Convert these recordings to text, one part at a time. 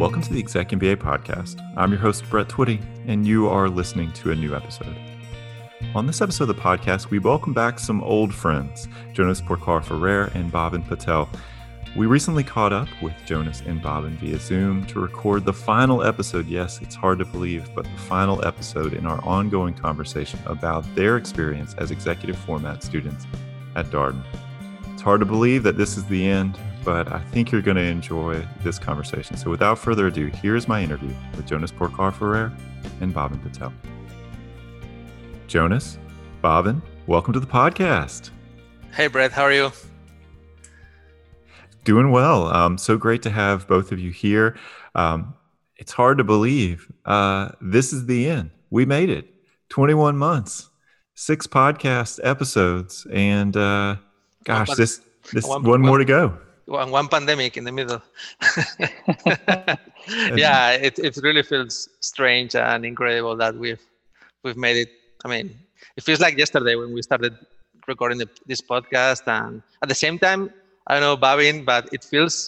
Welcome to the Exec MBA podcast. I'm your host, Brett Twitty, and you are listening to a new episode. On this episode of the podcast, we welcome back some old friends, Jonas Porcar-Ferrer and Bhavin Patel. We recently caught up with Jonas and Bhavin via Zoom to record the final episode. Yes, it's hard to believe, but the final episode in our ongoing conversation about their experience as executive format students at Darden. It's hard to believe that this is the end, but I think you're going to enjoy this conversation. So without further ado, here's my interview with Jonas Porcar-Ferrer and Bhavin Patel. Jonas, Bhavin, welcome to the podcast. Hey, Brett, how are you? Doing well. So great to have both of you here. It's hard to believe this is the end. We made it. 21 months, 6 podcast episodes, and this one more to go. One pandemic in the middle. Yeah, it really feels strange and incredible that we've made it. I mean, it feels like yesterday when we started recording this podcast, and at the same time, I don't know, Bhavin, but it feels.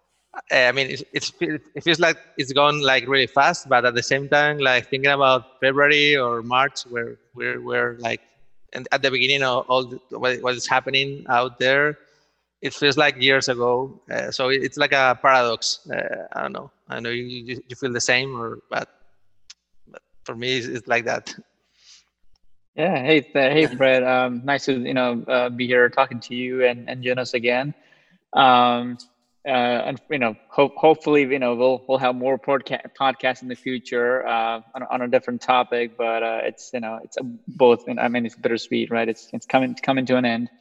It feels like it's gone like really fast, but at the same time, like thinking about February or March, where we're like, and at the beginning of all what is happening out there, it feels like years ago. So it's like a paradox. I don't know. I know you feel the same, but for me, it's like that. Yeah. Hey, Fred. Nice to be here talking to you and Jonas again. And hopefully we'll have more podcasts in the future on a different topic. But it's both. It's bittersweet, right? It's coming to an end.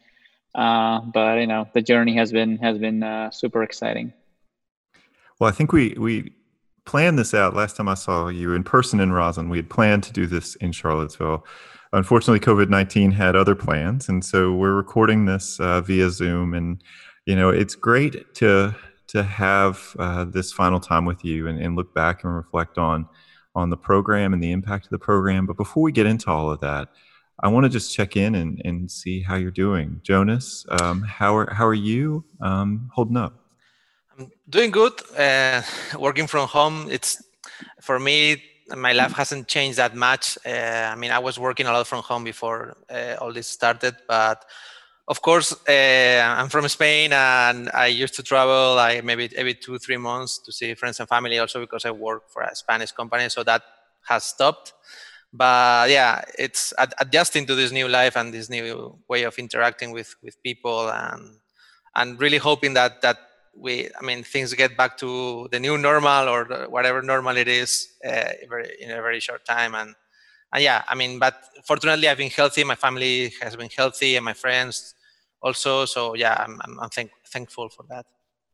But the journey has been super exciting. Well, I think we planned this out last time I saw you in person in Roslyn. We had planned to do this in Charlottesville. Unfortunately, COVID-19 had other plans, and so we're recording this via Zoom. And it's great to have this final time with you and look back and reflect on the program and the impact of the program. But before we get into all of that, I want to just check in and see how you're doing. Jonas, how are you holding up? I'm doing good. Working from home, it's for me. My life hasn't changed that much. I was working a lot from home before all this started, but of course, I'm from Spain, and I used to travel like maybe every 2-3 months to see friends and family, also because I work for a Spanish company, so that has stopped. But yeah, it's adjusting to this new life and this new way of interacting with people, and really hoping that things get back to the new normal or whatever normal it is in a very short time. And yeah, but fortunately I've been healthy. My family has been healthy, and my friends also. So yeah, I'm thankful for that.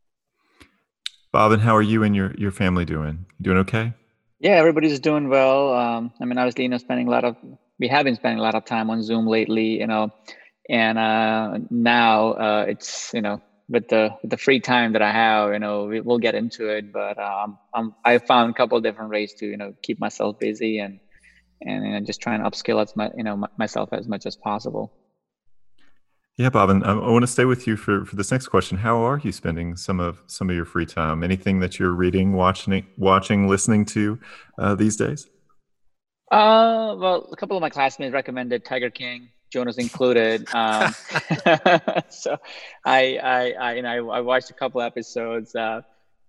Bhavin, how are you and your family doing? You doing okay? Yeah, everybody's doing well. Obviously, we have been spending a lot of time on Zoom lately, and now it's with the free time that I have, we'll get into it. But I found a couple of different ways to keep myself busy and just trying to upskill myself as much as possible. Yeah, Bhavin, I want to stay with you for this next question. How are you spending some of your free time? Anything that you're reading, watching, listening to these days? Well, a couple of my classmates recommended Tiger King, Jonas included. So I watched a couple episodes. But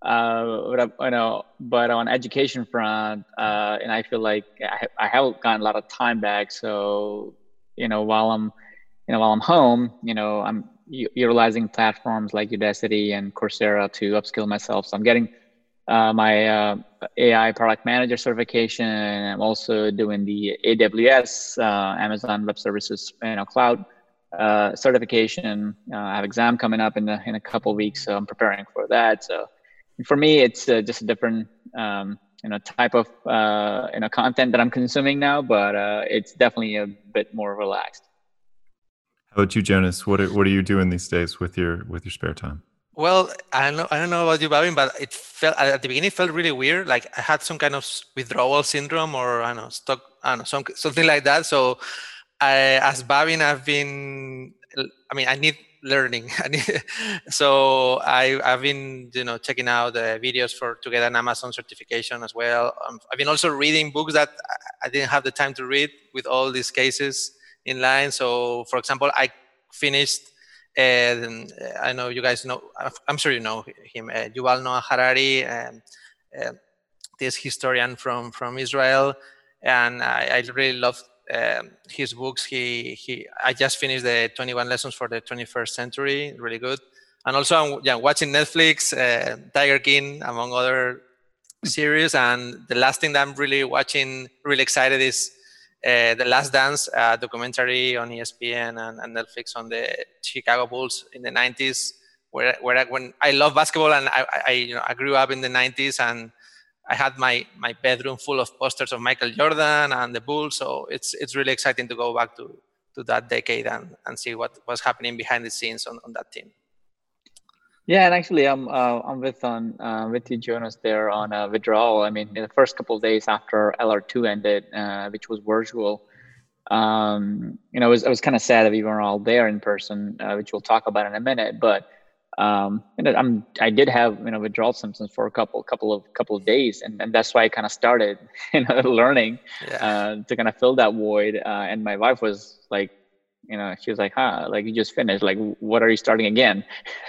on education front, and I feel like I haven't gotten a lot of time back. So while I'm home, I'm utilizing platforms like Udacity and Coursera to upskill myself. So I'm getting my AI product manager certification, and I'm also doing the AWS Amazon Web Services cloud certification. I have exam coming up in a couple of weeks, so I'm preparing for that. So for me, it's just a different type of content that I'm consuming now, but it's definitely a bit more relaxed. How about you, Jonas? What are you doing these days with your spare time? Well, I don't know about you, Bhavin, but it felt at the beginning. It felt really weird. Like I had some kind of withdrawal syndrome, or something like that. So as Bhavin, I've been I mean, I need learning. So I've been, checking out the videos to get an Amazon certification as well. I've been also reading books that I didn't have the time to read with all these cases in line. So, for example, I finished. I know you guys know. I'm sure you know him, Yuval Noah Harari, uh, this historian from Israel, and I really love his books. I just finished the 21 Lessons for the 21st Century, really good. And also, I'm watching Netflix, Tiger King, among other series. And the last thing that I'm really watching, really excited, is the Last Dance documentary on ESPN and Netflix on the Chicago Bulls in the 90s. When I love basketball, and I grew up in the 90s, and I had my bedroom full of posters of Michael Jordan and the Bulls. So it's really exciting to go back to that decade and see what was happening behind the scenes on that team. Yeah, and actually, I'm with you, Jonas, there on withdrawal. I mean, in the first couple of days after LR2 ended, which was virtual, it was kind of sad that we weren't all there in person, which we'll talk about in a minute. But I did have withdrawal symptoms for a couple of days, and that's why I kind of started learning to kind of fill that void. And my wife was like, she was like, "Huh, like you just finished. Like, what are you starting again?"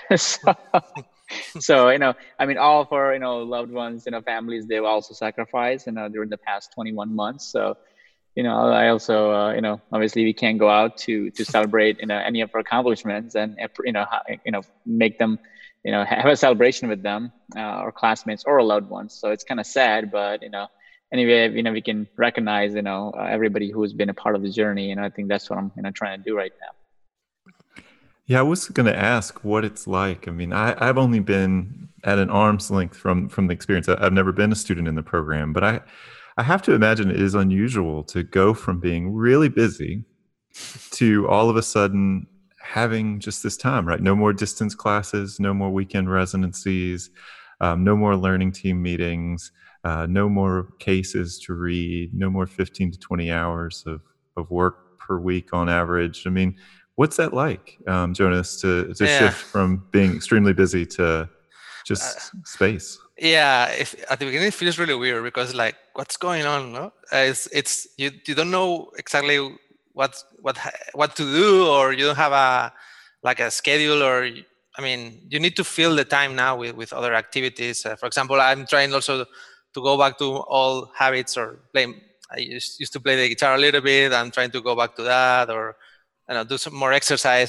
So I mean, all of our loved ones, families, they've also sacrificed during the past 21 months. So I also, obviously we can't go out to celebrate, any of our accomplishments and, make them, have a celebration with them, or classmates or loved ones. So it's kind of sad, but, anyway, we can recognize, everybody who's been a part of the journey. And I think that's what I'm, trying to do right now. Yeah, I was going to ask what it's like. I mean, I've only been at an arm's length from the experience. I've never been a student in the program, but I have to imagine it is unusual to go from being really busy to all of a sudden having just this time, right? No more distance classes, no more weekend residencies, no more learning team meetings, no more cases to read, no more 15 to 20 hours of work per week on average. I mean, what's that like, Jonas, to shift from being extremely busy to just space? Yeah, at the beginning it feels really weird because like, what's going on? No, it's you don't know exactly what to do, or you don't have a schedule, or I mean, you need to fill the time now with other activities. For example, I'm trying also to go back to old habits, or play. I used to play the guitar a little bit. I'm trying to go back to that, or do some more exercise.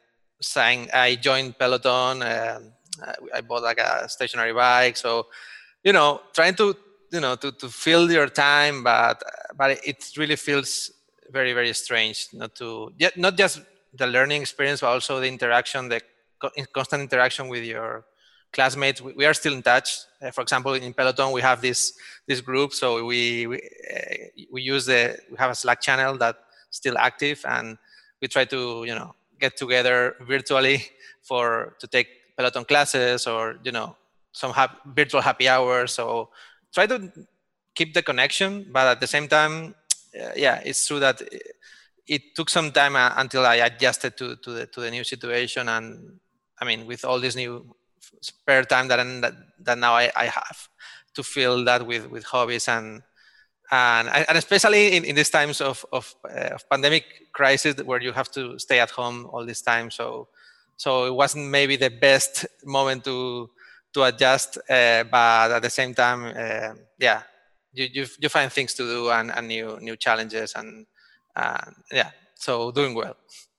I joined Peloton. I bought like a stationary bike. So, trying to fill your time, but it really feels very, very strange not just the learning experience, but also the interaction, the constant interaction with your classmates. We are still in touch. For example, in Peloton, we have this group. So we have a Slack channel that's still active, and we try to get together virtually to take Peloton classes, or some virtual happy hours. So try to keep the connection, but at the same time, it's true that it took some time until I adjusted to the new situation. And I mean, with all this new spare time that now I have to fill that with hobbies and especially in these times of pandemic crisis, where you have to stay at home all this time. So it wasn't maybe the best moment to adjust, but at the same time, you find things to do and new challenges, and so doing well.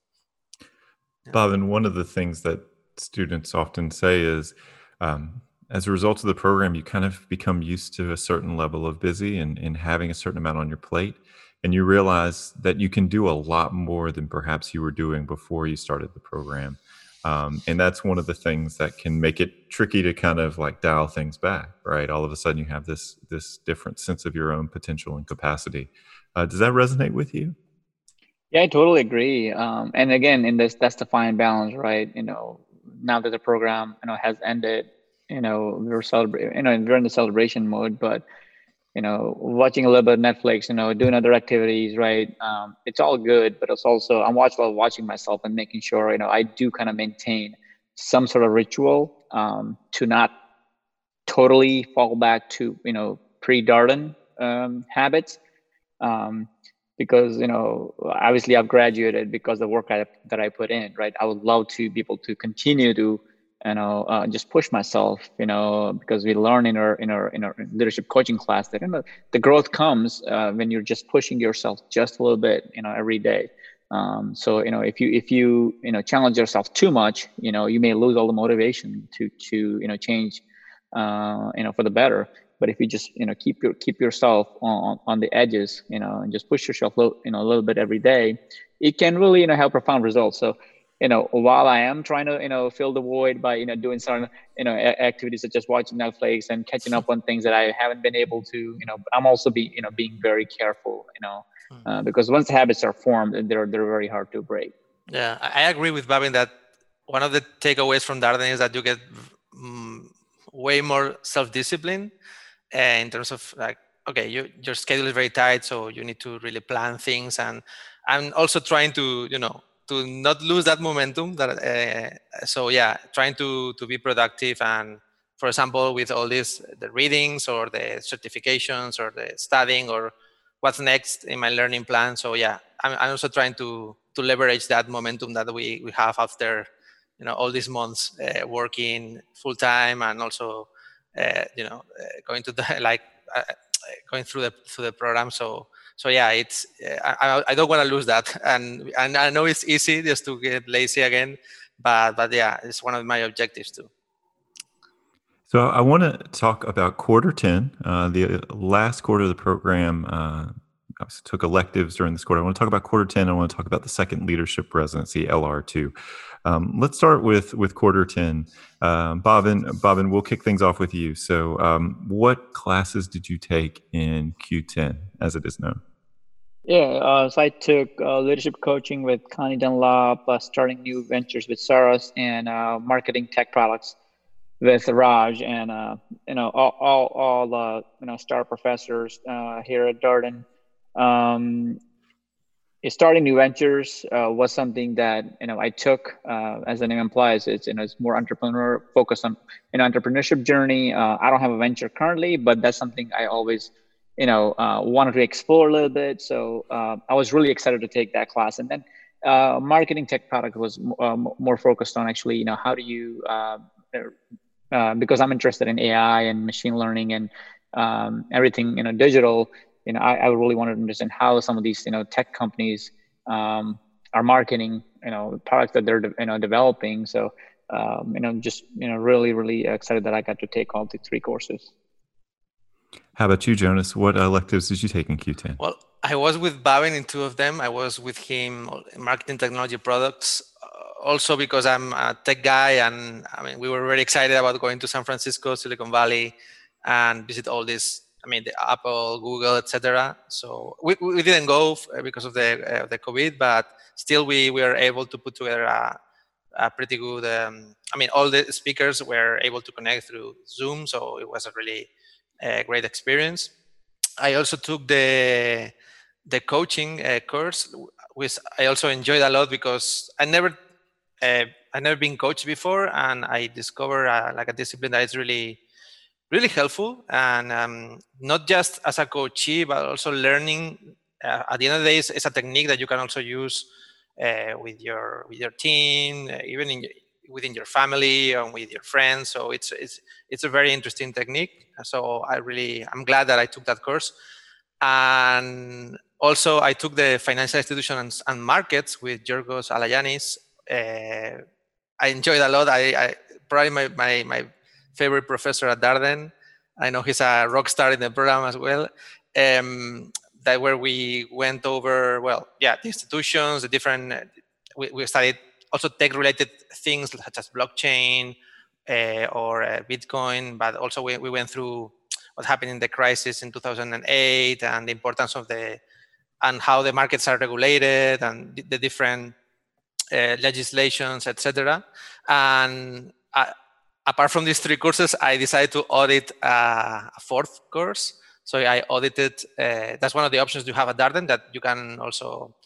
Bob, and one of the things that students often say is, as a result of the program, you kind of become used to a certain level of busy and having a certain amount on your plate. And you realize that you can do a lot more than perhaps you were doing before you started the program. And that's one of the things that can make it tricky to kind of like dial things back, right? All of a sudden you have this different sense of your own potential and capacity. Does that resonate with you? Yeah, I totally agree. And again, that's the fine balance, right? Now that the program, has ended, we're celebrating, we're in the celebration mode, but watching a little bit of Netflix, doing other activities, right? It's all good, but it's also I'm watching myself and making sure I do kind of maintain some sort of ritual to not totally fall back to pre-Darden habits, because obviously I've graduated because of the work that I put in, right? I would love to be able to continue to just push myself, because we learn in our leadership coaching class that the growth comes when you're just pushing yourself just a little bit every day. So if you challenge yourself too much, you may lose all the motivation to change for the better. But if you just keep yourself on the edges, and just push yourself a little bit every day, it can really have profound results. So while I am trying to fill the void by doing some activities such as watching Netflix and catching up on things that I haven't been able to, I'm also being very careful, because once the habits are formed, they're very hard to break. Yeah, I agree with Bhavin that one of the takeaways from Darden is that you get way more self-discipline in terms of like, okay, your schedule is very tight, so you need to really plan things, and I'm also trying to to not lose that momentum. So yeah, trying to be productive, and for example, with all this, the readings or the certifications or the studying or what's next in my learning plan. So yeah, I'm also trying to leverage that momentum that we have after all these months working full time, and also going to the going through the program. So yeah, it's I don't want to lose that, and I know it's easy just to get lazy again, but yeah, it's one of my objectives too. So I want to talk about quarter 10, the last quarter of the program. I took electives during this quarter. I want to talk about quarter 10. I want to talk about the second leadership residency, LR2. Let's start with quarter 10. Bhavin, we'll kick things off with you. So what classes did you take in Q10, as it is known? Yeah, so I took leadership coaching with Connie Dunlop, starting new ventures with Saras, and marketing tech products with Raj, and all star professors here at Darden. Starting new ventures was something that I took, as the name implies. It's more entrepreneur focused on an entrepreneurship journey. I don't have a venture currently, but that's something I always wanted to explore a little bit. So I was really excited to take that class. And then marketing tech product was more focused on actually how do you because I'm interested in AI and machine learning and everything digital. I really wanted to understand how some of these tech companies are marketing products that they're developing. So just really excited that I got to take all the 3 courses. How about you, Jonas? What electives did you take in Q10? Well, I was with Bhavin in 2 of them. I was with him in marketing technology products, also because I'm a tech guy, and I mean we were very excited about going to San Francisco, Silicon Valley, and visit all this. I mean, the Apple, Google, etc. So we didn't go because of the COVID, but still we were able to put together a pretty good. I mean, all the speakers were able to connect through Zoom, so it was a really great experience. I also took the coaching course, which I also enjoyed a lot because I never been coached before, and I discovered like a discipline that is really helpful, and not just as a coachee, but also learning. At the end of the day, it's a technique that you can also use with your team, even within your family and with your friends. So it's a very interesting technique. So I'm glad that I took that course. And also I took the financial institutions and markets with Georgos Alayanis. I enjoyed a lot. I probably my favorite professor at Darden. I know he's a rock star in the program as well. That where we went over, the institutions, the different, we studied also tech-related things such as blockchain or Bitcoin, but also we went through what happened in the crisis in 2008 and the importance of and how the markets are regulated and the different legislations, etc. And apart from these 3 courses, I decided to audit a 4th course. So I audited. That's one of the options you have at Darden, that you can also,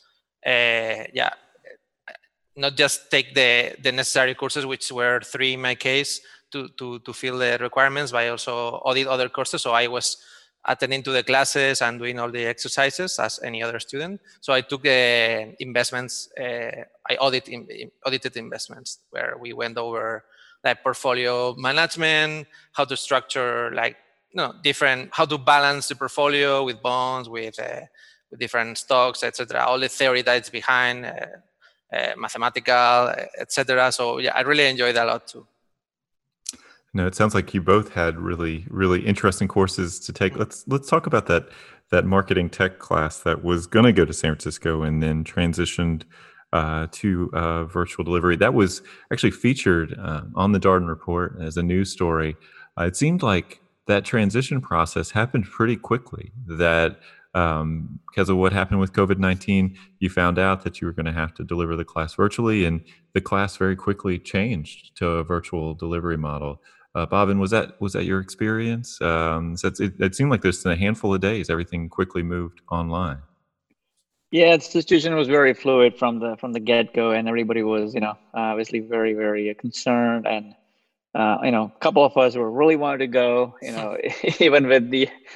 not just take the necessary courses, which were 3 in my case, to fill the requirements, but I also audit other courses. So I was attending to the classes and doing all the exercises as any other student. So I took the investments. I audited investments, where we went over like portfolio management, how to structure how to balance the portfolio with bonds, with different stocks, etc. All the theory that's behind. Mathematical, etc. So yeah, I really enjoyed that a lot too. No, it sounds like you both had really, really interesting courses to take. Let's talk about that marketing tech class that was going to go to San Francisco and then transitioned to virtual delivery. That was actually featured on the Darden Report as a news story. It seemed like that transition process happened pretty quickly. That because of what happened with COVID-19, you found out that you were going to have to deliver the class virtually, and the class very quickly changed to a virtual delivery model. Bhavin, was that your experience? So it seemed like just in a handful of days, everything quickly moved online. Yeah, the situation was very fluid from the get-go, and everybody was, obviously very, very concerned. And a couple of us were really wanted to go, even with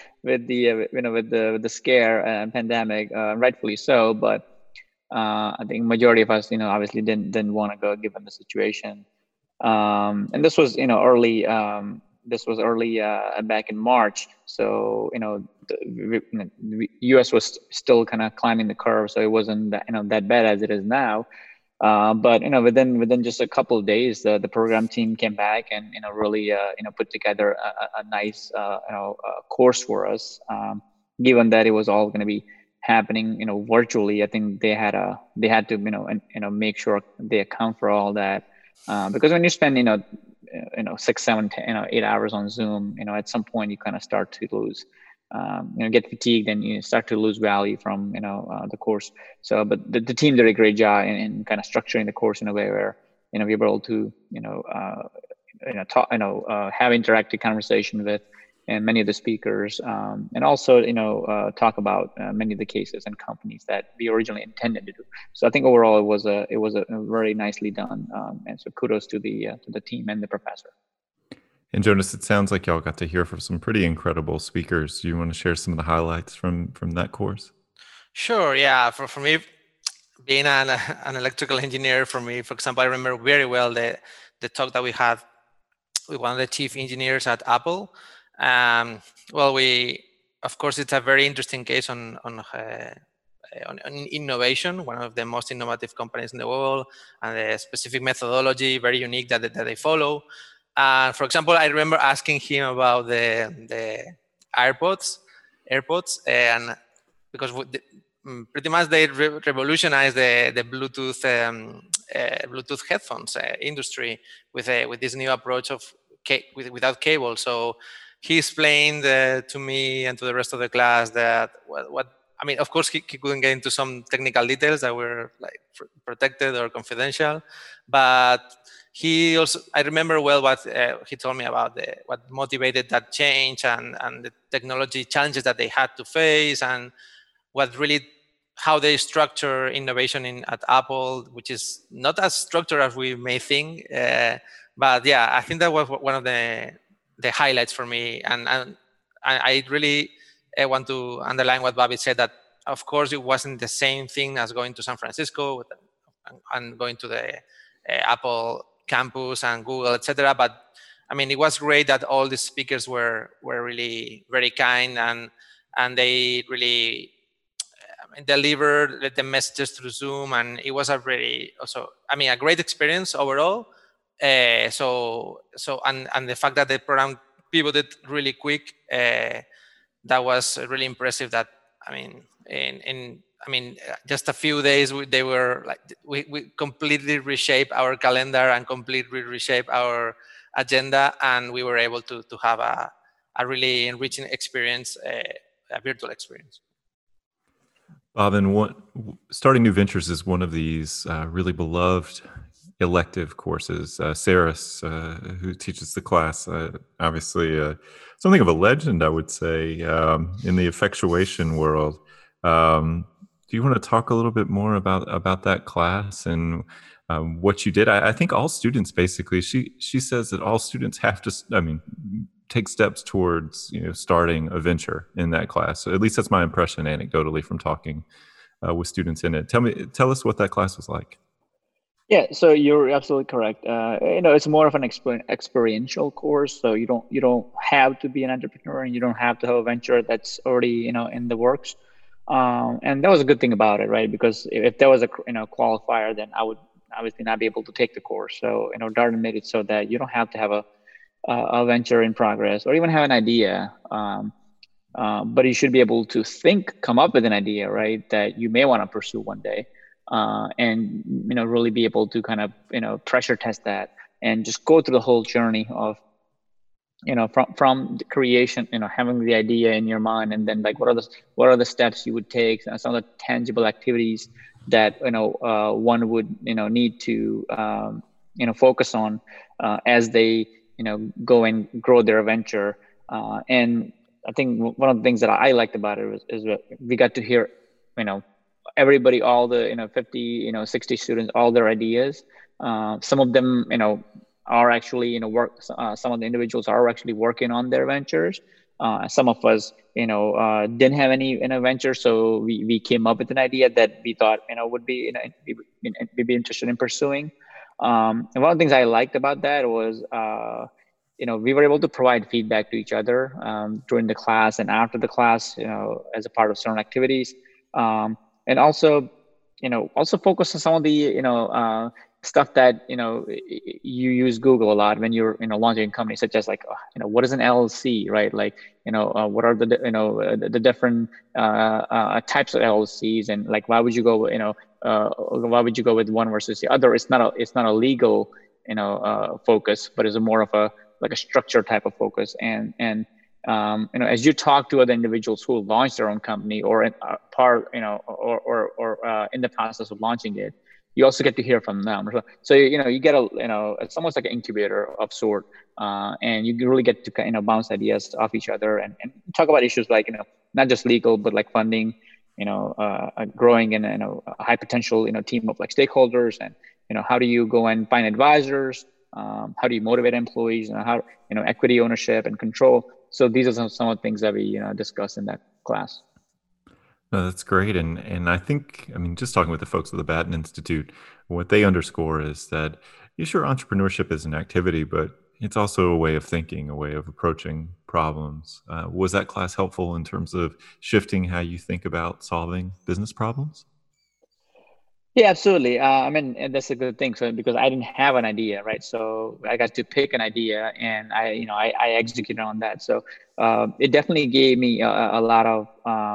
the scare and pandemic, rightfully so. But I think majority of us, obviously didn't want to go given the situation. And this was, early. This was early back in March. So the U.S. was still kind of climbing the curve, so it wasn't that bad as it is now. But within just a couple of days, the program team came back and really put together a nice course for us. Given that it was all going to be happening virtually, I think they had to make sure they account for all that, because when you spend 6, 7, 10, 8 hours on Zoom, at some point you kind of start to lose. Get fatigued and you start to lose value from the course. So, but the team did a great job in kind of structuring the course in a way where we were able to talk, have interactive conversation with many of the speakers, and also talk about many of the cases and companies that we originally intended to do. So I think overall it was a very nicely done, and so kudos to the team and the professor. And Jonas, it sounds like y'all got to hear from some pretty incredible speakers. Do you want to share some of the highlights from that course? Sure. Yeah. For me, being an electrical engineer, for example, I remember very well the talk that we had with one of the chief engineers at Apple. Well, of course, it's a very interesting case on innovation, one of the most innovative companies in the world, and the specific methodology, very unique that they follow. For example, I remember asking him about the AirPods, and because pretty much they revolutionized the Bluetooth Bluetooth headphones industry with this new approach of without cable. So he explained to me and to the rest of the class that what I mean. Of course, he couldn't get into some technical details that were like protected or confidential, but he also, I remember well what he told me about what motivated that change and the technology challenges that they had to face, and how they structure innovation at Apple, which is not as structured as we may think. But yeah, I think that was one of the highlights for me. And I really want to underline what Bobby said, that of course it wasn't the same thing as going to San Francisco and going to the Apple campus and Google, etc. But I mean, it was great that all the speakers were really very kind, and they really delivered the messages through Zoom, and it was a great experience overall. And the fact that the program pivoted really quick, that was really impressive. That in just a few days, they were like, we completely reshape our calendar and completely reshape our agenda, and we were able to have a really enriching experience, a virtual experience. Bhavin, starting new ventures is one of these really beloved elective courses. Saris, who teaches the class, obviously something of a legend, I would say, in the effectuation world. Do you want to talk a little bit more about that class and what you did? I think all students basically. She says that all students have to. I mean, take steps towards starting a venture in that class. So at least that's my impression, anecdotally, from talking with students in it. Tell us what that class was like. Yeah, so you're absolutely correct. It's more of an experiential course, so you don't have to be an entrepreneur, and you don't have to have a venture that's already in the works. And that was a good thing about it, right? Because if there was a qualifier, then I would obviously not be able to take the course. So Darden made it so that you don't have to have a venture in progress or even have an idea, but you should be able to come up with an idea, right, that you may want to pursue one day. And really be able to kind of pressure test that and just go through the whole journey of from the creation, having the idea in your mind, and then like what are the steps you would take, some of the tangible activities that one would need to focus on as they go and grow their venture. And I think one of the things that I liked about it is that we got to hear everybody, all the 50 60 students, all their ideas. Some of them are actually work, some of the individuals are actually working on their ventures. Some of us didn't have any venture, so we came up with an idea that we thought would be we'd be interested in pursuing. And one of the things I liked about that was we were able to provide feedback to each other during the class and after the class, as a part of certain activities. And also focus on some of the stuff that you use Google a lot when you're launching a company, such as like what is an LLC, right? Like what are the different types of LLCs, and like why would you go with one versus the other? It's not a legal focus, but it's more of a structure type of focus. And as you talk to other individuals who launched their own company or in in the process of launching it, you also get to hear from them. So you get it's almost like an incubator of sort, and you really get to bounce ideas off each other and talk about issues like not just legal, but like funding, growing in a high potential team of like stakeholders, and how do you go and find advisors, how do you motivate employees, and how equity ownership and control. So these are some of the things that we discussed in that class. No, that's great. And I think, I mean, just talking with the folks at the Batten Institute, what they underscore is that, yeah, sure, entrepreneurship is an activity, but it's also a way of thinking, a way of approaching problems. Was that class helpful in terms of shifting how you think about solving business problems? Yeah, absolutely. I mean, and that's a good thing. So because I didn't have an idea, right? So I got to pick an idea, and I executed on that. So it definitely gave me a lot of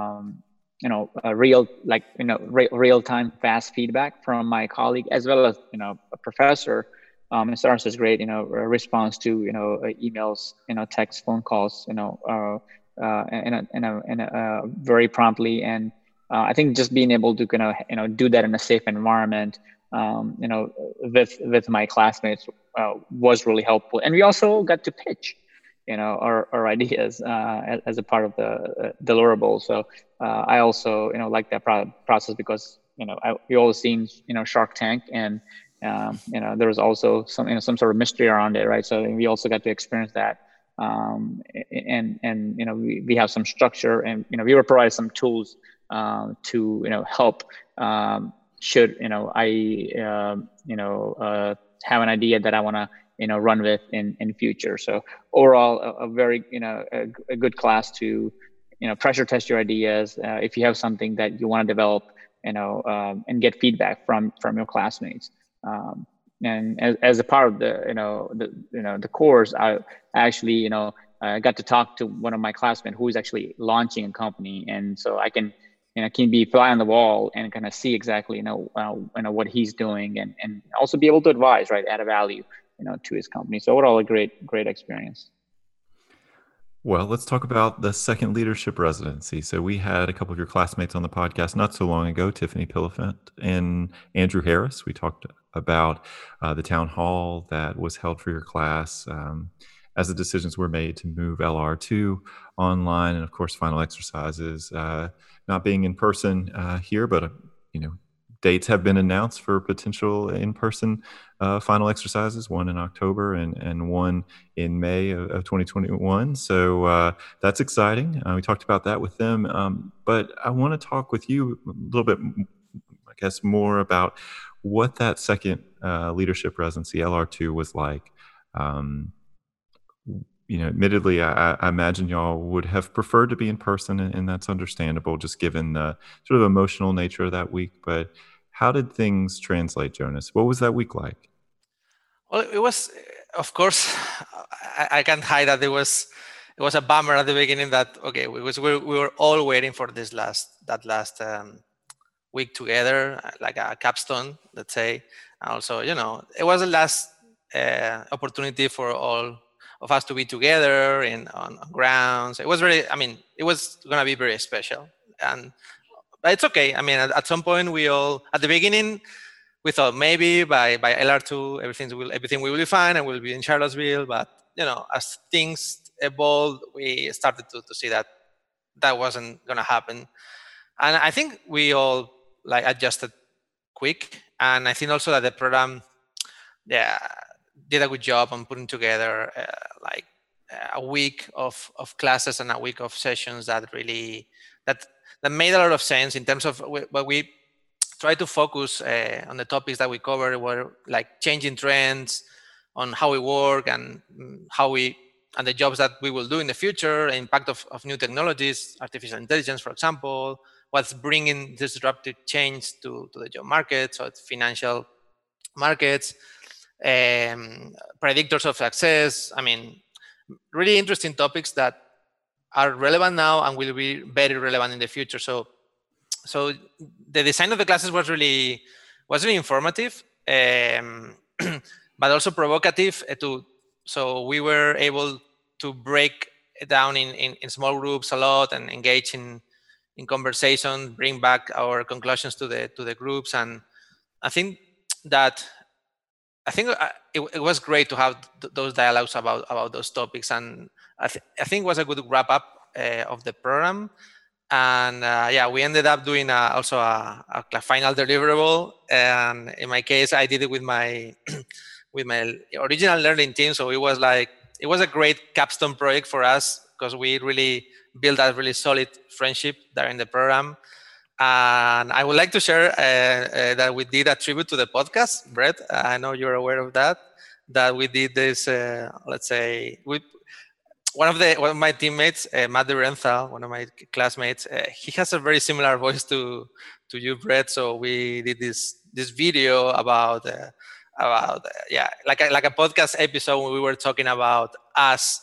real time fast feedback from my colleague, as well as a professor. And Saras is great, a response to emails, text, phone calls, very promptly. And I think just being able to do that in a safe environment, with my classmates was really helpful. And we also got to pitch, our ideas as a part of the deliverable. So I also like that process because we all seen Shark Tank, and there was also some sort of mystery around it, right? So we also got to experience that. And we have some structure, and we were provided some tools to help should I have an idea that I want to run with in future. So overall, a very a good class to pressure test your ideas if you have something that you want to develop, and get feedback from your classmates. And as a part of the course, I actually got to talk to one of my classmates who is actually launching a company, and so I can be fly on the wall and kind of see exactly what he's doing, and also be able to advise, right, add a value to his company. So overall, a great experience. Well, let's talk about the second leadership residency. So we had a couple of your classmates on the podcast not so long ago, Tiffany Piliphant and Andrew Harris. We talked about the town hall that was held for your class as the decisions were made to move LR2 online, and of course, final exercises not being in person here, but dates have been announced for potential in-person final exercises, one in October and one in May of 2021. So that's exciting. We talked about that with them. But I want to talk with you a little bit, I guess, more about what that second leadership residency, LR2, was like. Admittedly, I imagine y'all would have preferred to be in person, and that's understandable, just given the sort of emotional nature of that week. But how did things translate, Jonas? What was that week like? Well, it was, of course, I can't hide that it was a bummer at the beginning that we were all waiting for that last week together, like a capstone, let's say. And also, it was the last opportunity for all of us to be together on grounds. It was it was going to be very special, but it's okay. I mean, at some point at the beginning, we thought maybe by LR2 everything will be fine and we'll be in Charlottesville. But as things evolved, we started to see that wasn't going to happen, and I think we all adjusted quick. And I think also that the program, did a good job on putting together a week of classes and a week of sessions that made a lot of sense in terms of what we try to focus on. The topics that we covered were like changing trends on how we work and and the jobs that we will do in the future, impact of new technologies, artificial intelligence, for example, what's bringing disruptive change to the job market, so it's financial markets, predictors of success. I mean, really interesting topics that are relevant now and will be very relevant in the future. So the design of the classes was really informative, but also provocative so we were able to break it down in small groups a lot and engage in conversation, bring back our conclusions to the groups. And I think it was great to have those dialogues about those topics, and I think it was a good wrap up of the program. And we ended up doing also a final deliverable. And in my case, I did it with my with my original learning team. So it was a great capstone project for us because we really built a really solid friendship during the program. And I would like to share that we did a tribute to the podcast, Brett. I know you're aware of that we did this, let's say, one of my teammates, Matt Durenthal, one of my classmates, he has a very similar voice to you, Brett. So we did this video about like a podcast episode when we were talking about us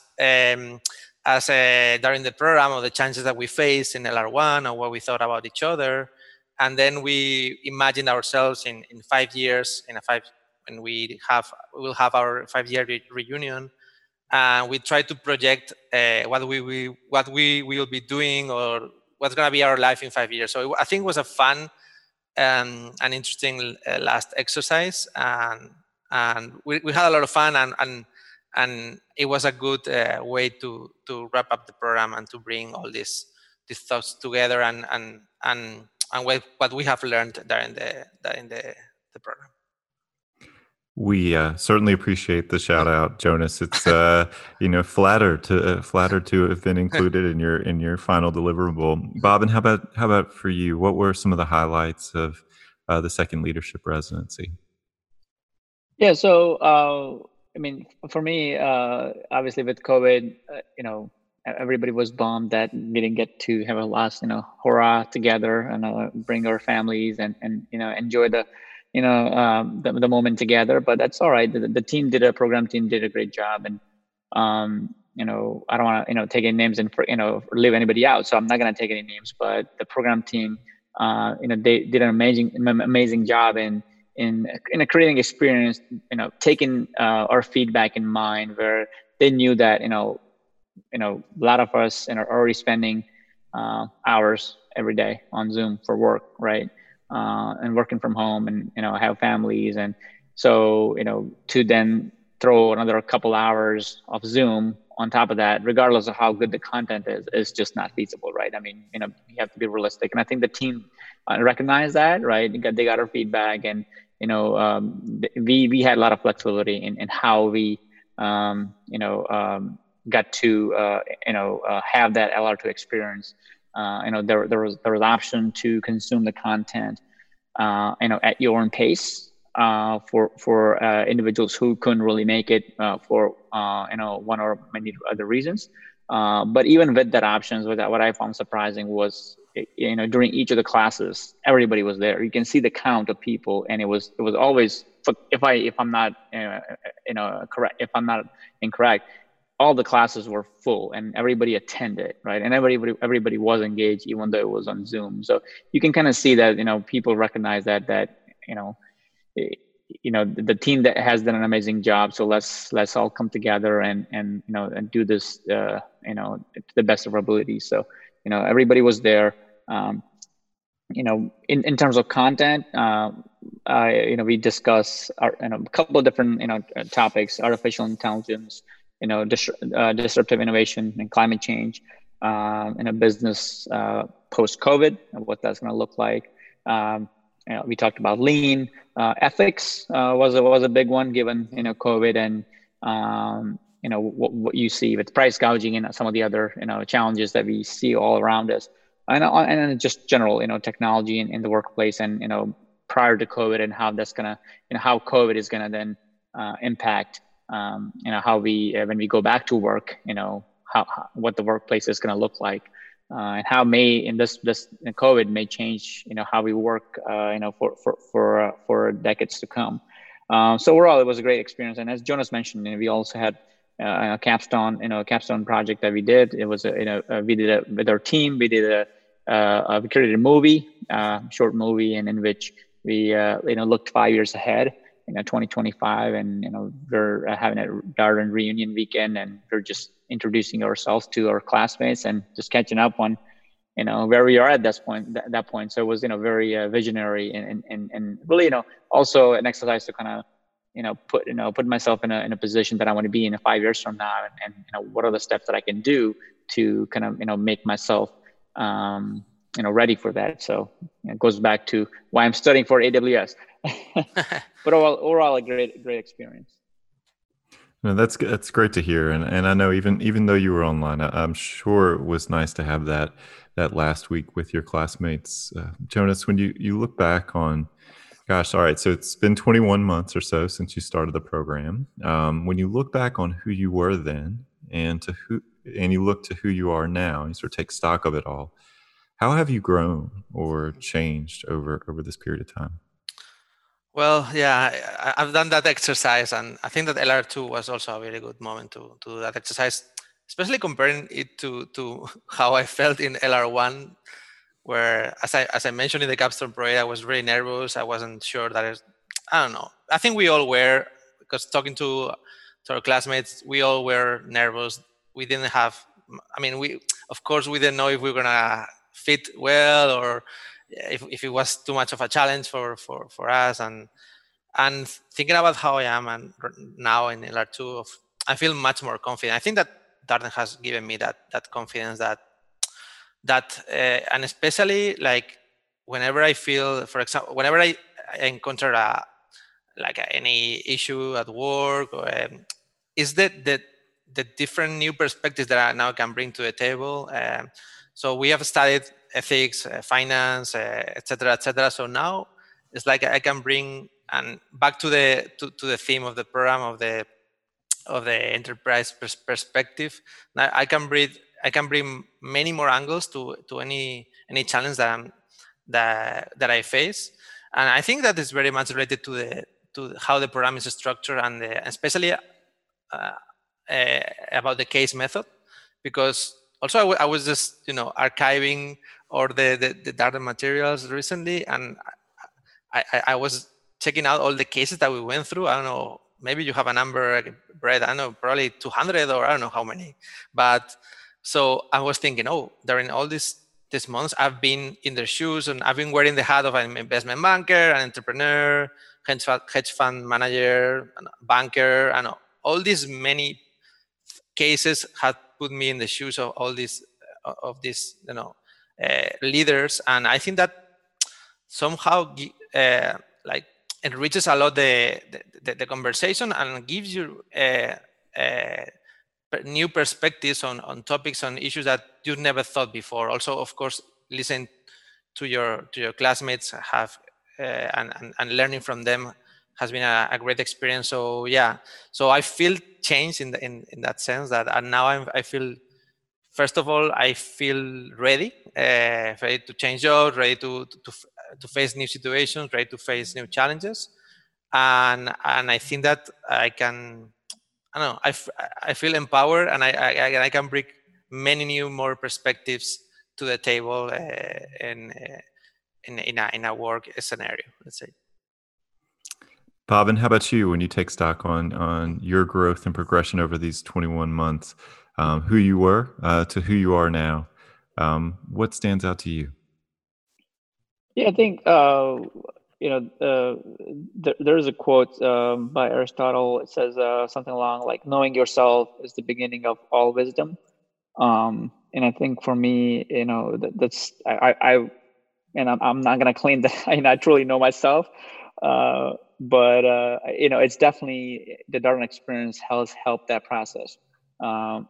during the program, or the challenges that we faced in LR1 or what we thought about each other. And then we imagined ourselves in 5 years, when we will have our 5-year reunion. And we try to project what we will be doing, or what's going to be our life in 5 years. So I think it was a fun and interesting last exercise. And we had a lot of fun, and it was a good way to wrap up the program and to bring all these thoughts together and what we have learned during the program. We certainly appreciate the shout out, Jonas. It's flattered to have been included in your final deliverable. Bobbin, how about for you? What were some of the highlights of the second leadership residency? Yeah, so I mean, for me, obviously with COVID, everybody was bummed that we didn't get to have a last, hurrah together and bring our families and enjoy the moment together. But that's all right. The program team did a great job, and I don't want to take any names and leave anybody out, so I'm not going to take any names. But the program team, they did an amazing job in a creating experience, taking our feedback in mind, where they knew that a lot of us are already spending hours every day on Zoom for work, right? And working from home, and have families, and so to then throw another couple hours of Zoom on top of that, regardless of how good the content is just not feasible, right? I mean, you have to be realistic, and I think the team recognized that, right? They got our feedback, and we had a lot of flexibility in how we got to have that LR2 experience. There was option to consume the content at your own pace for individuals who couldn't really make it for one or many other reasons. But even with that options, what I found surprising was during each of the classes, everybody was there. You can see the count of people, and it was always, if I'm not correct, if I'm not incorrect, all the classes were full and everybody attended, right? And everybody was engaged, even though it was on Zoom. So you can kind of see that people recognize that the team that has done an amazing job. So let's all come together and do this to the best of our abilities. So everybody was there. In terms of content, we discuss a couple of different topics: artificial intelligence, disruptive innovation, and climate change, in a business post-COVID, and what that's going to look like. We talked about lean, ethics was a big one given COVID, and what you see with price gouging and some of the other challenges that we see all around us, and just general technology in the workplace, and prior to COVID, and how that's gonna how COVID is gonna then impact how we when we go back to work, how what the workplace is going to look like, and how this COVID may change how we work for decades to come. So overall, it was a great experience. And as Jonas mentioned, we also had a capstone project that we did. It was we did it with our team. We did we created a movie, short movie, and in which we looked 5 years ahead, 2025, and we're having a Darden reunion weekend, and we're just introducing ourselves to our classmates and just catching up on where we are at that point. So it was very visionary, and really also an exercise to kind of put myself in a position that I want to be in 5 years from now, and what are the steps that I can do to kind of make myself ready for that. So it goes back to why I'm studying for AWS. But overall, a great experience. No, that's great to hear, and I know even though you were online, I'm sure it was nice to have that last week with your classmates. Jonas, when you look back on, gosh, all right, so it's been 21 months or so since you started the program. When you look back on who you were then, and you look to who you are now, you sort of take stock of it all. How have you grown or changed over this period of time? Well, yeah, I've done that exercise, and I think that LR2 was also a very good moment to do that exercise, especially comparing it to how I felt in LR1, where, as I mentioned in the capstone project, I was really nervous. I wasn't sure that I don't know. I think we all were, because talking to our classmates, we all were nervous. We didn't have, of course, we didn't know if we were gonna fit well, or if it was too much of a challenge for us, and thinking about how I am and now in LR2, I feel much more confident. I think that Darden has given me that confidence, and especially like whenever I feel, for example, whenever I encounter any issue at work, or is that the different new perspectives that I now can bring to the table. So we have studied ethics, finance, etc., etc. So now it's like I can bring, and back to the theme of the program, of the enterprise perspective. Now I can bring many more angles to any challenge that I face, and I think that is very much related to how the program is structured, and especially about the case method, because also I was just archiving all the Darden materials recently, and I was checking out all the cases that we went through. I don't know, maybe you have a number, Brett, I don't know, probably 200 or I don't know how many. But so I was thinking, oh, during all these months, I've been in their shoes and I've been wearing the hat of an investment banker, an entrepreneur, hedge fund manager, banker, and all these many cases had put me in the shoes of all these leaders. And I think that somehow like enriches a lot the conversation and gives you new perspectives on topics, on issues that you never thought before. Also, of course, listen to your classmates have and learning from them has been a great experience. So yeah, so I feel changed in that sense, that and now I feel, first of all, I feel ready to change jobs, ready to face new situations, ready to face new challenges, and I think that I can. I don't know. I feel empowered, and I can bring many new more perspectives to the table in a work scenario, let's say. Bhavin, how about you? When you take stock on your growth and progression over these 21 months, who you were to who you are now, what stands out to you? Yeah, I think there's a quote by Aristotle. It says something along like, knowing yourself is the beginning of all wisdom. And I think for me, that's I'm not going to claim that I truly know myself, but it's definitely the Darden experience has helped that process. By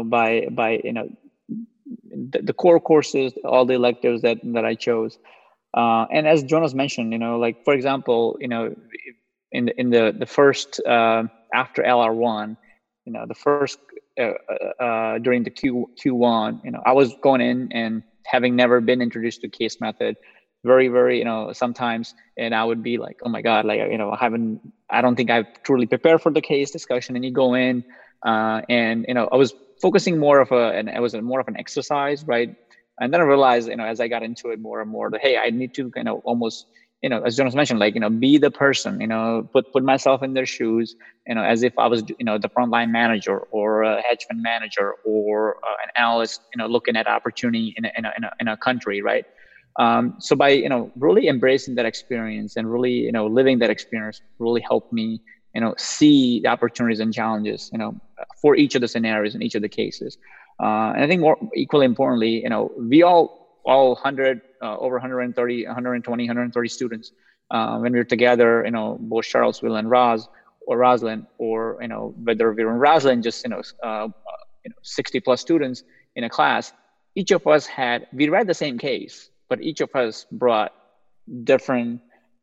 the core courses, all the electives that I chose. And as Jonas mentioned, like, for example, in the first after LR1, the first during the Q1, I was going in and having never been introduced to case method, very sometimes, and I would be like, oh my God, like, I don't think I've truly prepared for the case discussion. And you go in and I was focusing more of an exercise, right? And then I realized, as I got into it more and more, that, hey, I need to almost, as Jonas mentioned, like, be the person, put myself in their shoes, as if I was, the frontline manager or a hedge fund manager or an analyst, looking at opportunity in a country, right? So by, really embracing that experience and really, living that experience really helped me, see the opportunities and challenges, for each of the scenarios in each of the cases. And I think more equally importantly, we all 100, over 130, 120, 130 students, when we were together, both Charlottesville and Roslyn, or, whether we were in Roslyn, just, 60 plus students in a class, each of us we read the same case, but each of us brought different,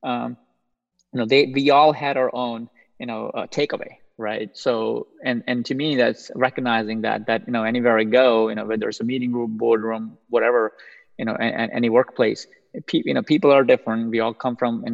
we all had our own, takeaway. Right. So, and to me, that's recognizing that anywhere I go, whether it's a meeting room, boardroom, whatever, and any workplace, people are different. We all come from,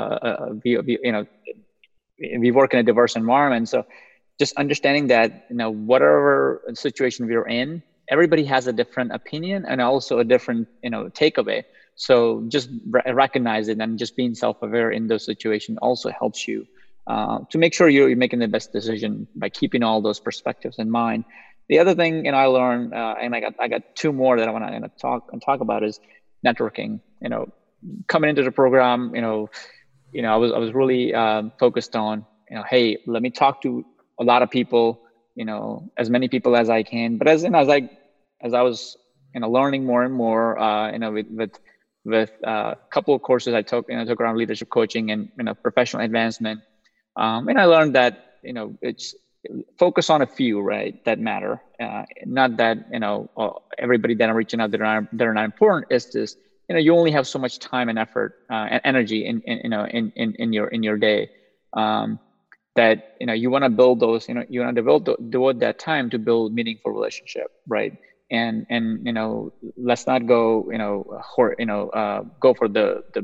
we work in a diverse environment. So just understanding that, whatever situation we're in, everybody has a different opinion and also a different, takeaway. So just recognize it, and just being self-aware in those situations also helps you to make sure you're making the best decision by keeping all those perspectives in mind. The other thing, I learned, and I got two more that I want to talk about, is networking. Coming into the program, I was really focused on, hey, let me talk to a lot of people, as many people as I can. But as I was, learning more and more, with a couple of courses I took around leadership coaching and professional advancement. And I learned that, it's focus on a few, right, that matter. Not that, everybody that I'm reaching out that are not important. It's just, you only have so much time and effort and energy in your day. That, you want to build those, you want to devote that time to build meaningful relationship, right? And let's not go, go for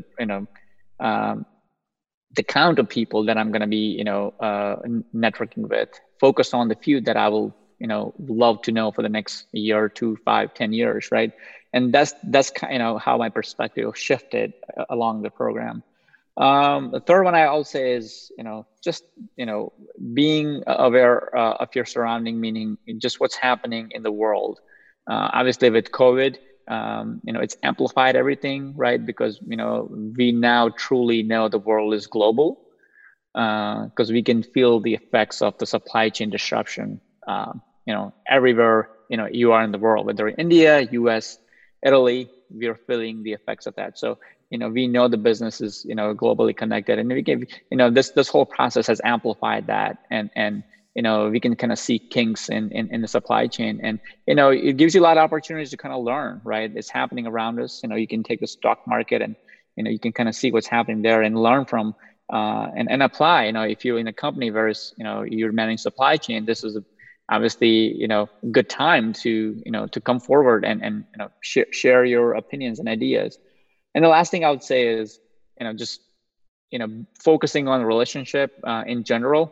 the count of people that I'm going to be, networking with. Focus on the few that I will, love to know for the next year, 2, 5, 10 years, right? And that's how my perspective shifted along the program. The third one I will say is, just, being aware of your surrounding, meaning just what's happening in the world. Obviously with COVID, it's amplified everything, right? Because, we now truly know the world is global, because we can feel the effects of the supply chain disruption, everywhere, you are in the world, whether in India, US, Italy, we are feeling the effects of that. So, we know the business is, globally connected, and we can, this whole process has amplified that, and we can kind of see kinks in the supply chain, and it gives you a lot of opportunities to kind of learn, right? It's happening around us. You can take the stock market, and you can kind of see what's happening there and learn from, and apply. If you're in a company where you're managing supply chain, this is obviously good time to to come forward and share your opinions and ideas. And the last thing I would say is, just, focusing on relationship in general,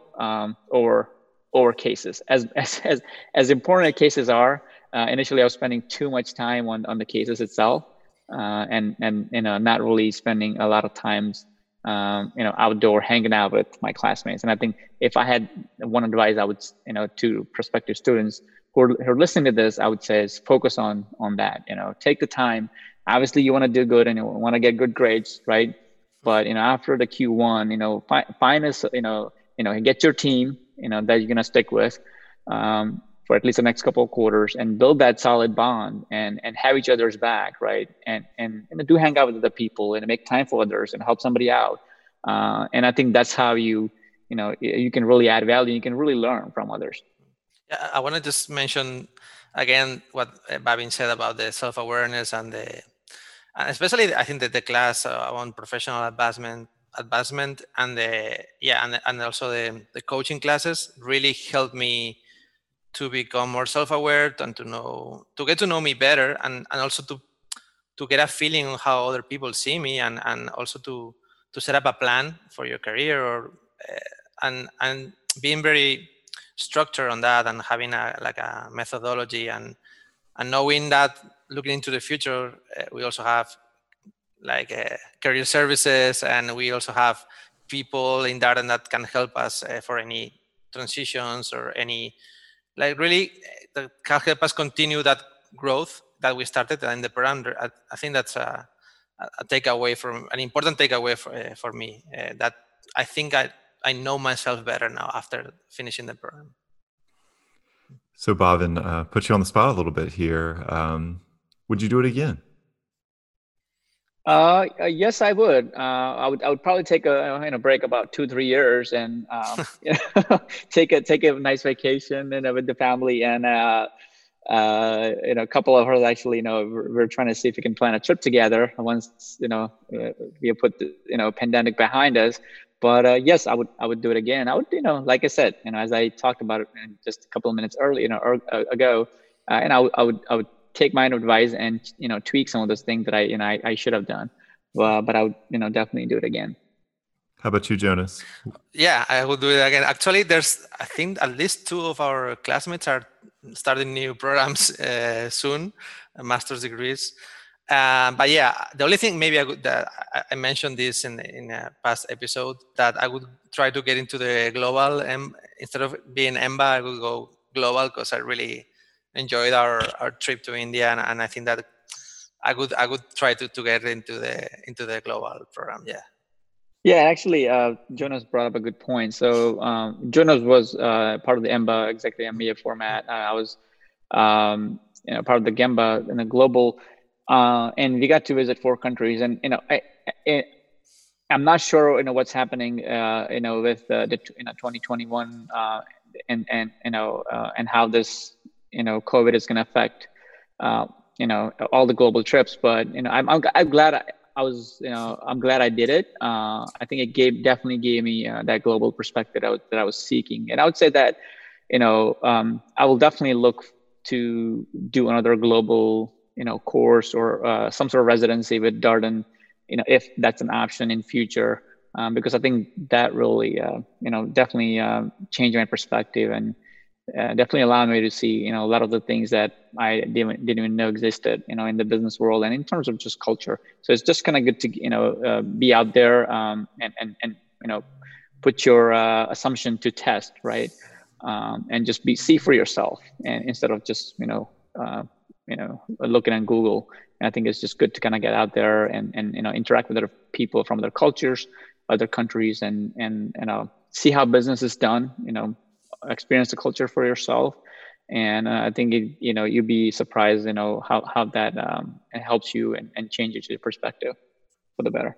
over cases. As important as cases are, initially I was spending too much time on the cases itself, and not really spending a lot of times, outdoor hanging out with my classmates. And I think if I had one advice, I would, to prospective students who are listening to this, I would say is focus on that. Take the time. Obviously, you want to do good and you want to get good grades, right? But after the Q1, find us, get your team, that you're gonna stick with, for at least the next couple of quarters, and build that solid bond, and have each other's back, right? And do hang out with other people and make time for others and help somebody out. And I think that's how you can really add value. You can really learn from others. Yeah, I want to just mention again what Bhavin said about the self-awareness and especially I think that the class on professional advancement and and also the coaching classes really helped me to become more self-aware and to get to know me better, and also to get a feeling on how other people see me, and also to set up a plan for your career, or and being very structured on that, and having a methodology, and knowing that looking into the future, we also have career services, and we also have people in Darden that can help us for any transitions or any really that can help us continue that growth that we started in the program. I think that's a takeaway from an important takeaway for me, that I think I know myself better now after finishing the program. So Bhavin, put you on the spot a little bit here. Would you do it again? Yes, I would. I would probably take a break about 2-3 years, and take a nice vacation with the family, and a couple of us actually, we're trying to see if we can plan a trip together once we put the pandemic behind us. But yes, I would do it again. I would, like I said, as I talked about it just a couple of minutes earlier, ago, and I would take my own advice and tweak some of those things that I should have done. But I would definitely do it again. How about you, Jonas? Yeah, I would do it again. Actually, there's, I think, at least 2 of our classmates are starting new programs soon, master's degrees. But yeah, the only thing maybe I mentioned this in a past episode, that I would try to get into the global, instead of being EMBA, I would go global, because I really enjoyed our trip to India, and I think that I would try to get into the global program. Yeah. Yeah, actually, Jonas brought up a good point. So Jonas was part of the EMBA Executive MBA format. I was part of the Gemba in the global, and we got to visit 4 countries. And I'm not sure what's happening with the 2021 and how this COVID is going to affect all the global trips. But I'm glad I'm glad I did it. I think it definitely gave me that global perspective that I was seeking. And I would say that I will definitely look to do another global course, or some sort of residency with Darden, if that's an option in future, because I think that really definitely changed my perspective, and definitely allowed me to see, a lot of the things that I didn't even know existed, in the business world and in terms of just culture. So it's just kind of good to, be out there, and put your assumption to test, right? And just see for yourself, and instead of just, looking at Google. And I think it's just good to kind of get out there and interact with other people from other cultures, other countries, and see how business is done. Experience the culture for yourself, and I think you'd be surprised how that helps you and changes your perspective for the better.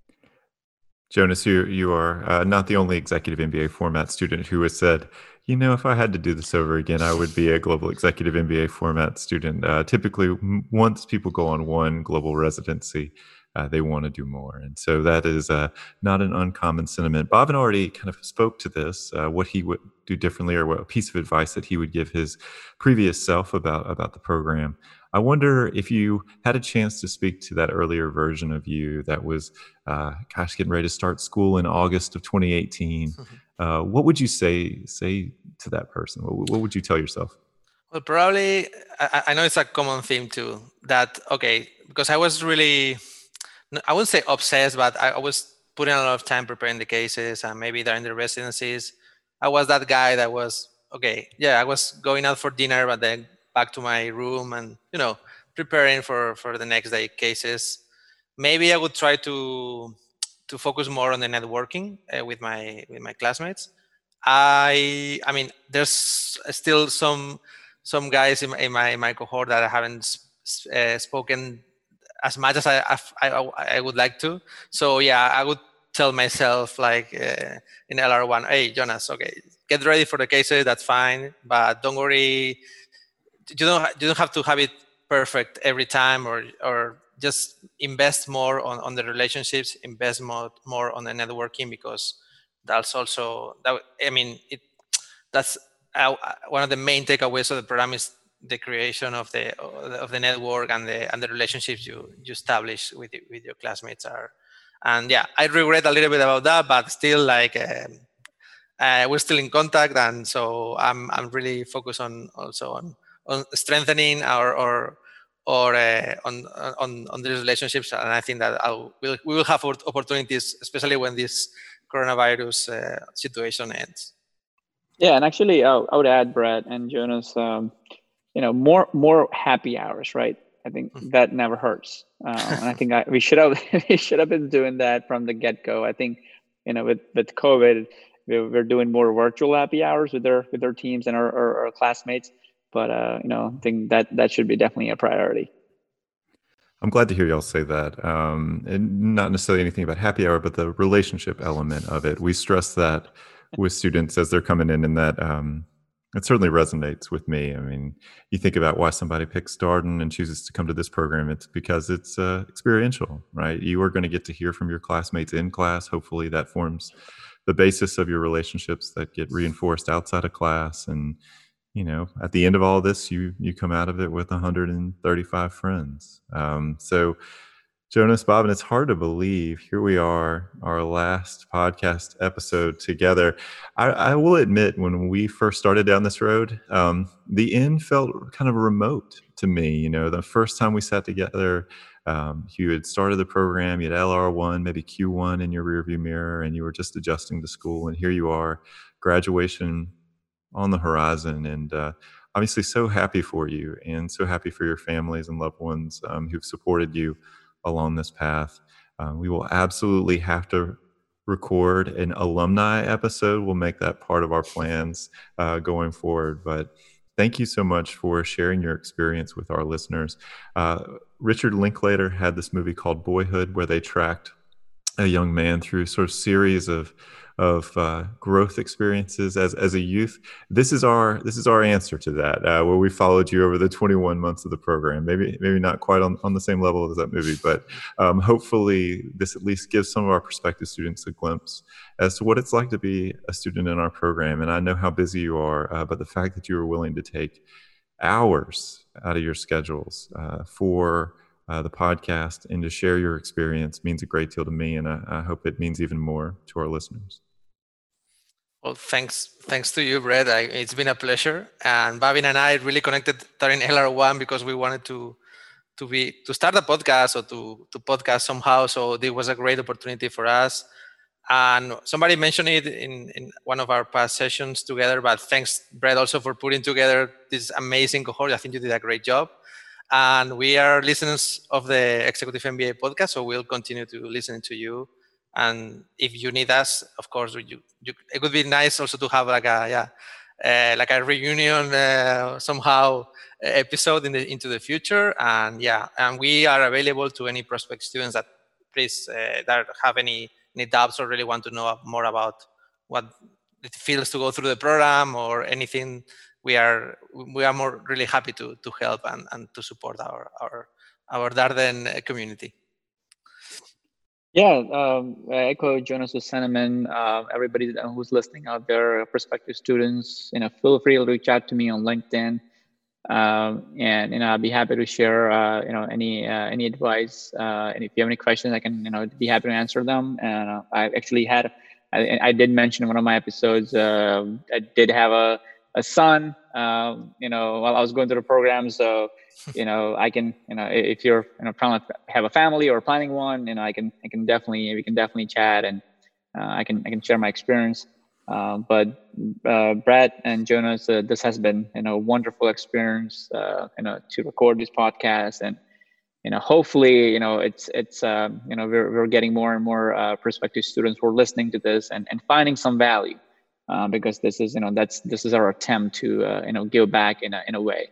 Jonas, you are not the only executive MBA format student who has said, if I had to do this over again, I would be a global executive MBA format student. Typically, once people go on one global residency, they want to do more. And so that is not an uncommon sentiment. Bhavin already kind of spoke to this, what he would do differently, or what a piece of advice that he would give his previous self about the program. I wonder if you had a chance to speak to that earlier version of you that was, getting ready to start school in August of 2018. What would you say to that person? What would you tell yourself? Well, probably, I know it's a common theme too, that, because I was really, I wouldn't say obsessed, but I was putting a lot of time preparing the cases, and maybe during the residencies, I was that guy that was, I was going out for dinner, but then back to my room and, preparing for the next day cases. Maybe I would try to focus more on the networking with my classmates. I mean, there's still some guys in my cohort that I haven't spoken as much as I would like to. So yeah, I would tell myself, like, in LR1, hey, Jonas, get ready for the cases. That's fine, but don't worry. You don't have to have it perfect every time, or just invest more on the relationships, invest more on the networking, because that's also that's one of the main takeaways of the program is the creation of the network and the relationships you establish with your classmates are. And yeah, I regret a little bit about that, but still, like, we're still in contact, and so I'm really focused on strengthening on the relationships. And I think that we will have opportunities, especially when this coronavirus situation ends. Yeah, and actually, I would add, Brett and Jonas, more happy hours, right? I think that never hurts, and I think we should have been doing that from the get go. I think with COVID, we're doing more virtual happy hours with their teams and our classmates. But I think that should be definitely a priority. I'm glad to hear y'all say that. And not necessarily anything about happy hour, but the relationship element of it. We stress that with students as they're coming in, and that it certainly resonates with me. I mean, you think about why somebody picks Darden and chooses to come to this program. It's because it's experiential, right? You are going to get to hear from your classmates in class. Hopefully that forms the basis of your relationships that get reinforced outside of class. And at the end of all of this, you come out of it with 135 friends. So, Jonas, Bob, and it's hard to believe here we are, our last podcast episode together. I will admit, when we first started down this road, the end felt kind of remote to me. The first time we sat together, you had started the program, you had LR1, maybe Q1 in your rearview mirror, and you were just adjusting to school. And here you are, graduation on the horizon, and obviously so happy for you, and so happy for your families and loved ones who've supported you along this path. We will absolutely have to record an alumni episode. We'll make that part of our plans going forward. But thank you so much for sharing your experience with our listeners. Richard Linklater had this movie called Boyhood, where they tracked a young man through sort of series of growth experiences as a youth. This is our answer to that, where we followed you over the 21 months of the program. Maybe not quite on the same level as that movie, but hopefully this at least gives some of our prospective students a glimpse as to what it's like to be a student in our program. And I know how busy you are, but the fact that you are willing to take hours out of your schedules for the podcast and to share your experience means a great deal to me, and I hope it means even more to our listeners. Well, thanks to you, Brett. It's been a pleasure. And Bhavin and I really connected during LR1 because we wanted to start a podcast or to podcast somehow. So this was a great opportunity for us. And somebody mentioned it in one of our past sessions together. But thanks, Brett, also for putting together this amazing cohort. I think you did a great job. And we are listeners of the Executive MBA podcast, so we'll continue to listen to you. And if you need us, of course, it would be nice also to have like a reunion somehow episode into the future. And we are available to any prospect students that please that have any doubts or really want to know more about what it feels to go through the program or anything. We are more really happy to help and to support our Darden community. Yeah, I echo Jonas's sentiment. Everybody who's listening out there, prospective students, feel free to reach out to me on LinkedIn, and I'll be happy to share any advice. And if you have any questions, I can be happy to answer them. And I actually I did mention in one of my episodes, I did have a son, while I was going through the program. So, I can, if you're trying to have a family or planning one, we can definitely chat, and I can share my experience. But Brett and Jonas, this has been a wonderful experience, to record this podcast, and hopefully it's we're getting more and more prospective students who are listening to this and finding some value. Because this is our attempt to give back in a way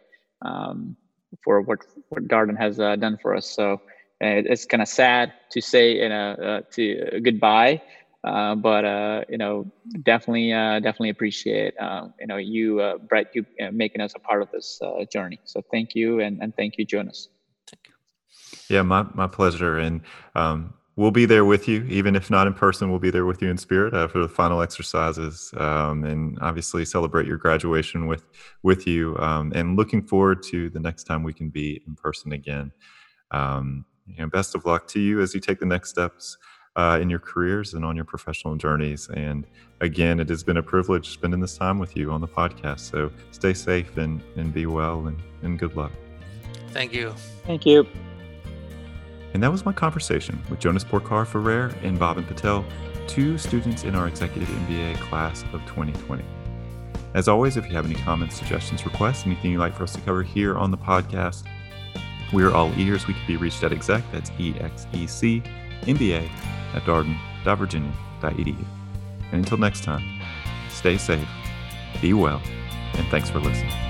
for what Darden has done for us. So it's kind of sad to say to goodbye, but definitely appreciate you, Brett, you making us a part of this journey. So thank you, and thank you, Jonas. Thank you. Yeah, my pleasure. And we'll be there with you, even if not in person. We'll be there with you in spirit for the final exercises, and obviously celebrate your graduation with you. And looking forward to the next time we can be in person again. Best of luck to you as you take the next steps in your careers and on your professional journeys. And again, it has been a privilege spending this time with you on the podcast. So stay safe and be well, and good luck. Thank you. Thank you. And that was my conversation with Jonas Porcar-Ferrer and Bhavin Patel, 2 students in our Executive MBA class of 2020. As always, if you have any comments, suggestions, requests, anything you'd like for us to cover here on the podcast, we are all ears. We can be reached at exec, that's EXEC, MBA at darden.virginia.edu. And until next time, stay safe, be well, and thanks for listening.